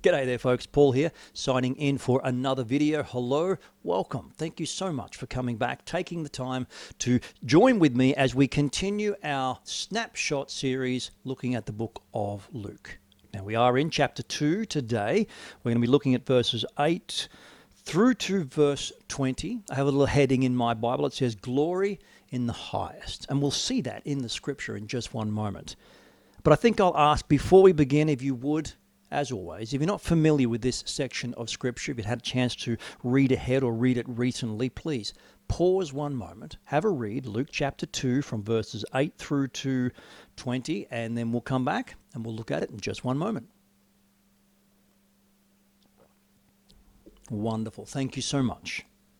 G'day there folks, Paul here, signing in for another video. Hello, welcome. Thank you so much for coming back, taking the time to join with me as we continue our snapshot series looking at the book of Luke. Now we are in chapter 2 today. We're going to be looking at verses 8 through to verse 20. I have a little heading in my Bible. It says, Glory in the highest. And we'll see that in the scripture in just one moment. But I think I'll ask, before we begin, if you would, as always, if you're not familiar with this section of Scripture, if you've had a chance to read ahead or read it recently, please pause one moment, have a read, Luke chapter 2 from verses 8 through to 20, and then we'll come back and we'll look at it in just one moment. Wonderful. Thank you so much.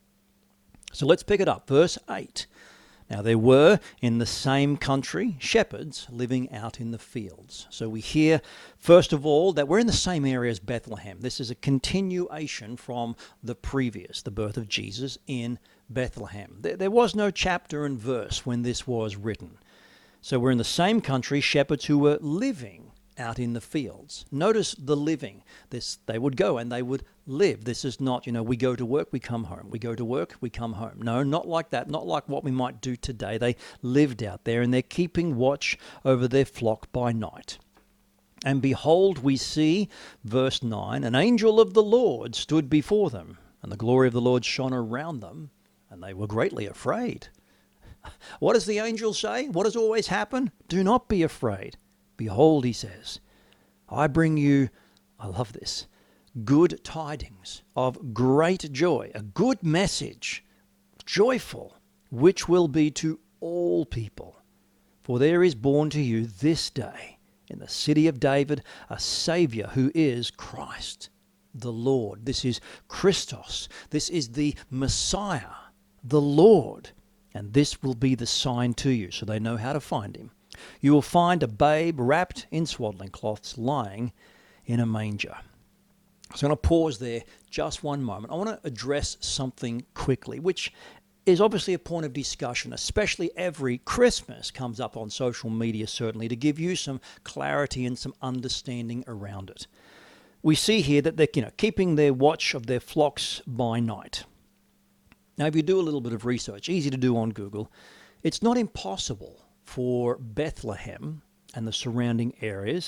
So let's pick it up. Verse 8. Now there were in the same country shepherds living out in the fields. So we hear, first of all, that we're in the same area as Bethlehem. This is a continuation from the previous, the birth of Jesus in Bethlehem. There was no chapter and verse when this was written. So we're in the same country, shepherds who were living out in the fields. Notice the living. They would go and they would live. This is not, we go to work, we come home. We go to work, we come home. No, not like that. Not like what we might do today. They lived out there and they're keeping watch over their flock by night. And behold, we see, verse 9, an angel of the Lord stood before them, and the glory of the Lord shone around them, and they were greatly afraid. What does the angel say? What does always happen? Do not be afraid. Behold, he says, I bring you, I love this, good tidings of great joy, a good message, joyful, which will be to all people. For there is born to you this day in the city of David a Saviour who is Christ the Lord. This is Christos. This is the Messiah, the Lord. And this will be the sign to you, so they know how to find him. You will find a babe wrapped in swaddling cloths lying in a manger. So I'm going to pause there just one moment. I want to address something quickly, which is obviously a point of discussion, especially every Christmas comes up on social media, certainly, to give you some clarity and some understanding around it. We see here that they're keeping their watch of their flocks by night. Now, if you do a little bit of research, easy to do on Google, it's not impossible for Bethlehem and the surrounding areas,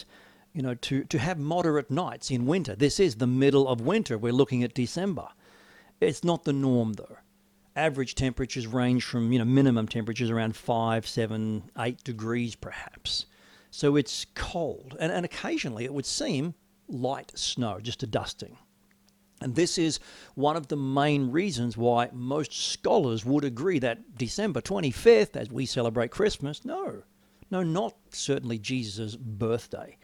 to have moderate nights in winter. This is the middle of winter. We're looking at December. It's not the norm, though. Average temperatures range from, minimum temperatures around 5, 7, 8 degrees perhaps. So it's cold. And occasionally it would seem light snow, just a dusting. And this is one of the main reasons why most scholars would agree that December 25th, as we celebrate Christmas, no, not certainly Jesus' birthday.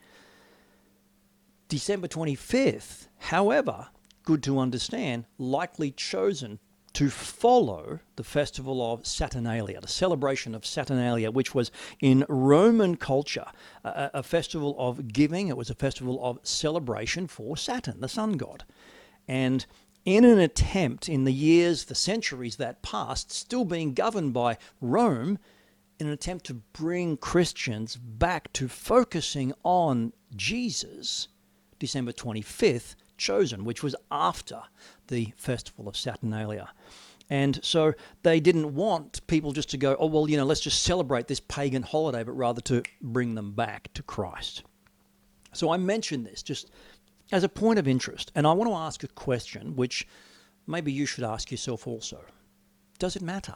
December 25th, however, good to understand, likely chosen to follow the festival of Saturnalia, the celebration of Saturnalia, which was in Roman culture a festival of giving. It was a festival of celebration for Saturn, the sun god. And in an attempt in the centuries that passed, still being governed by Rome, in an attempt to bring Christians back to focusing on Jesus, December 25th chosen, which was after the festival of Saturnalia. And so they didn't want people just to go, let's just celebrate this pagan holiday, but rather to bring them back to Christ. So I mention this just as a point of interest, and I want to ask a question which maybe you should ask yourself also. Does it matter?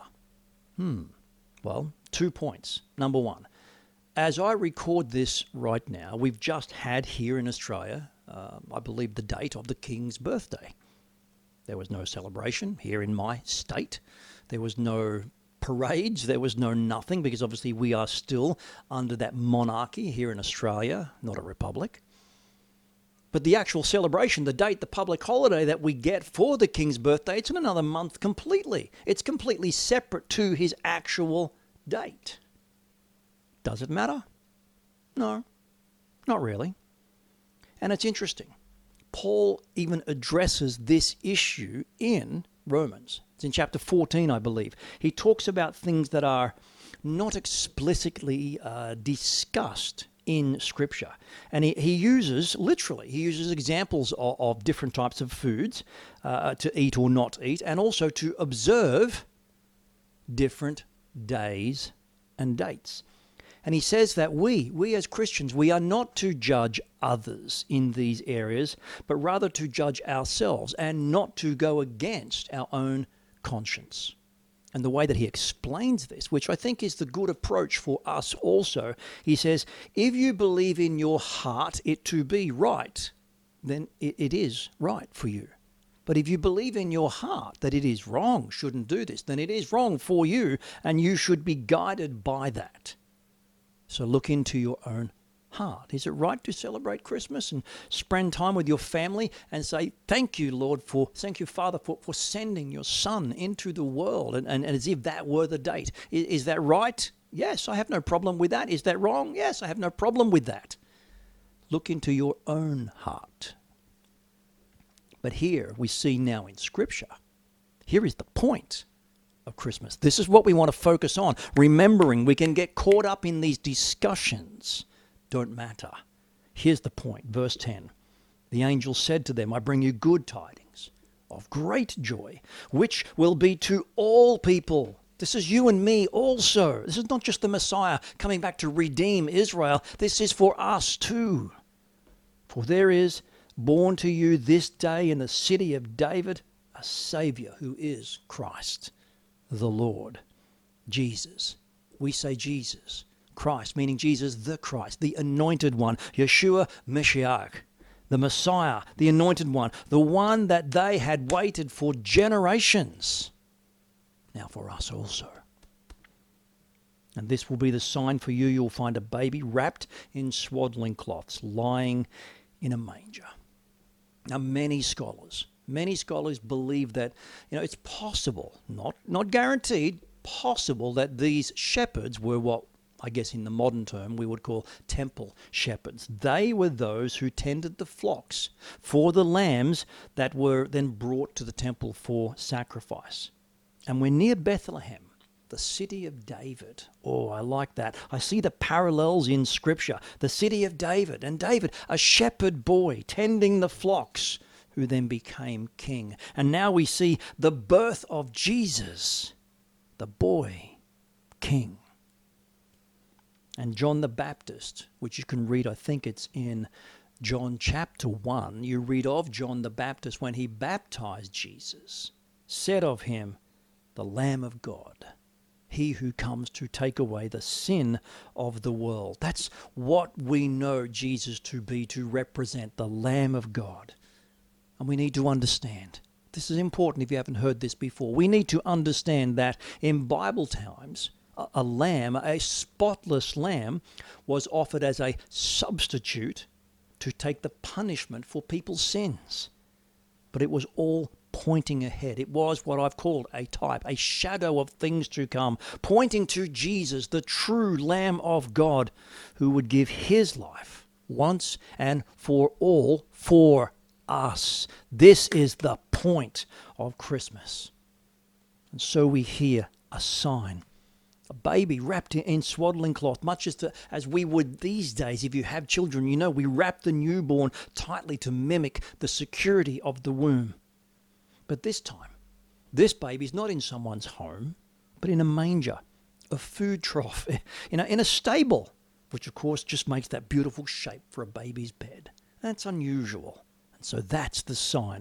Well, 2 points. Number one, as I record this right now, we've just had here in Australia, I believe, the date of the King's birthday. There was no celebration here in my state. There was no parades. There was no nothing, because obviously we are still under that monarchy here in Australia, not a republic. But the actual celebration, the date, the public holiday that we get for the King's birthday, it's in another month completely. It's completely separate to his actual date. Does it matter? No, not really. And it's interesting. Paul even addresses this issue in Romans. It's in chapter 14, I believe. He talks about things that are not explicitly discussed in Scripture. And he uses examples of different types of foods to eat or not eat, and also to observe different days and dates. And he says that we as Christians, we are not to judge others in these areas, but rather to judge ourselves and not to go against our own conscience. And the way that he explains this, which I think is the good approach for us also, he says, if you believe in your heart it to be right, then it is right for you. But if you believe in your heart that it is wrong, shouldn't do this, then it is wrong for you, and you should be guided by that. So look into your own heart. Is it right to celebrate Christmas and spend time with your family and say, thank you, Father, for sending your Son into the world, and as if that were the date? Is that right? Yes, I have no problem with that. Is that wrong? Yes, I have no problem with that. Look into your own heart. But here we see now in Scripture, here is the point of Christmas. This is what we want to focus on. Remembering we can get caught up in these discussions. Don't matter. Here's the point. Verse 10. The angel said to them, I bring you good tidings of great joy, which will be to all people. This is you and me also. This is not just the Messiah coming back to redeem Israel. This is for us too. For there is born to you this day in the city of David a Saviour who is Christ the Lord. Jesus. We say Jesus. Christ, meaning Jesus the Christ, the anointed one. Yeshua Mashiach, the Messiah, the anointed one, the one that they had waited for generations. Now for us also. And this will be the sign for you. You'll find a baby wrapped in swaddling cloths, lying in a manger. Now many scholars believe that, it's possible, not guaranteed, possible that these shepherds were what I guess in the modern term we would call temple shepherds. They were those who tended the flocks for the lambs that were then brought to the temple for sacrifice. And we're near Bethlehem, the city of David. Oh, I like that. I see the parallels in Scripture. The city of David. And David, a shepherd boy tending the flocks, who then became king. And now we see the birth of Jesus, the boy king. And John the Baptist, which you can read, I think it's in John chapter 1, you read of John the Baptist when he baptized Jesus, said of him, the Lamb of God, he who comes to take away the sin of the world. That's what we know Jesus to be, to represent the Lamb of God. And we need to understand, this is important if you haven't heard this before, we need to understand that in Bible times, a lamb, a spotless lamb, was offered as a substitute to take the punishment for people's sins. But it was all pointing ahead. It was what I've called a type, a shadow of things to come, pointing to Jesus, the true Lamb of God, who would give his life once and for all for us. This is the point of Christmas. And so we hear a sign. A baby wrapped in swaddling cloth, much as we would these days. If you have children, we wrap the newborn tightly to mimic the security of the womb. But this time, this baby's not in someone's home, but in a manger, a food trough, in a stable, which of course just makes that beautiful shape for a baby's bed. That's unusual. And so that's the sign.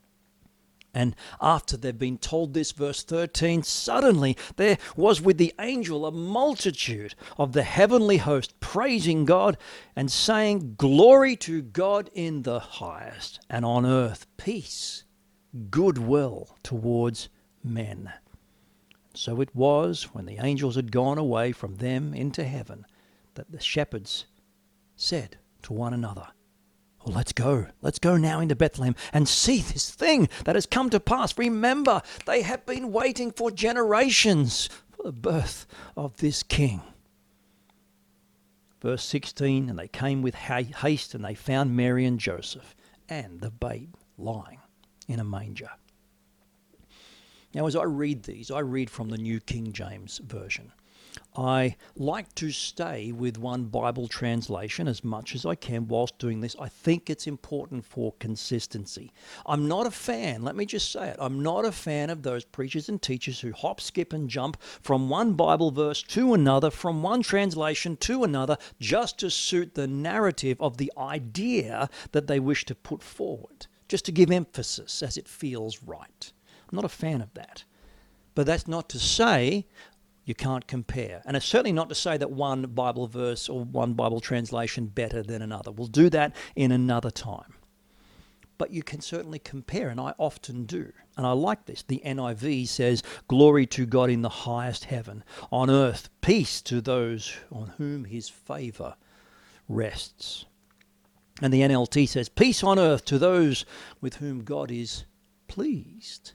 And after they've been told this, verse 13, suddenly there was with the angel a multitude of the heavenly host praising God and saying, Glory to God in the highest, and on earth peace, goodwill towards men. So it was, when the angels had gone away from them into heaven, that the shepherds said to one another, well, let's go now into Bethlehem and see this thing that has come to pass. Remember, they have been waiting for generations for the birth of this king. Verse 16, and they came with haste, and they found Mary and Joseph and the babe lying in a manger. Now, as I read these, I read from the New King James Version. I like to stay with one Bible translation as much as I can whilst doing this. I think it's important for consistency. I'm not a fan, let me just say it, I'm not a fan of those preachers and teachers who hop, skip and jump from one Bible verse to another, from one translation to another, just to suit the narrative of the idea that they wish to put forward, just to give emphasis as it feels right. I'm not a fan of that. But that's not to say you can't compare. And it's certainly not to say that one Bible verse or one Bible translation better than another. We'll do that in another time. But you can certainly compare, and I often do. And I like this. The NIV says, "Glory to God in the highest heaven, on earth peace to those on whom his favour rests." And the NLT says, "Peace on earth to those with whom God is pleased."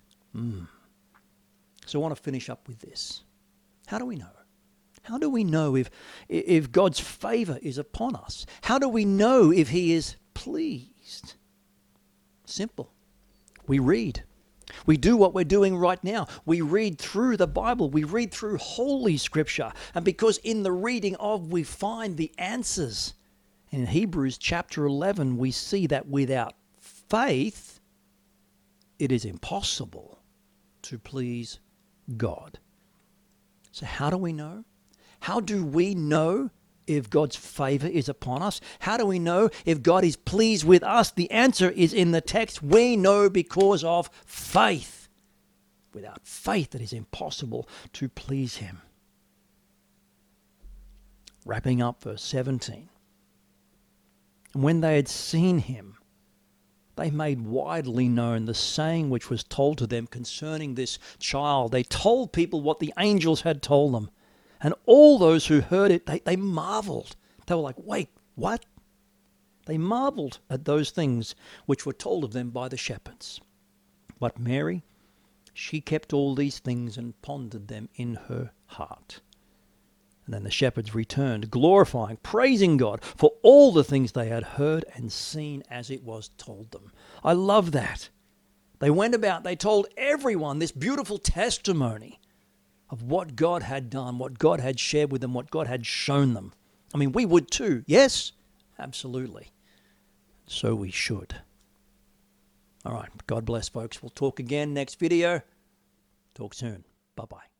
So I want to finish up with this. How do we know? How do we know if God's favour is upon us? How do we know if he is pleased? Simple. We read. We do what we're doing right now. We read through the Bible. We read through Holy Scripture. And because in the reading of we find the answers. In Hebrews chapter 11, we see that without faith, it is impossible to please God. So how do we know? How do we know if God's favour is upon us? How do we know if God is pleased with us? The answer is in the text. We know because of faith. Without faith, it is impossible to please him. Wrapping up verse 17. And when they had seen him, they made widely known the saying which was told to them concerning this child. They told people what the angels had told them. And all those who heard it, they marveled. They were like, wait, what? They marveled at those things which were told of them by the shepherds. But Mary, she kept all these things and pondered them in her heart. And then the shepherds returned, glorifying, praising God for all the things they had heard and seen as it was told them. I love that. They went about, they told everyone this beautiful testimony of what God had done, what God had shared with them, what God had shown them. I mean, we would too. Yes, absolutely. So we should. All right. God bless, folks. We'll talk again next video. Talk soon. Bye-bye.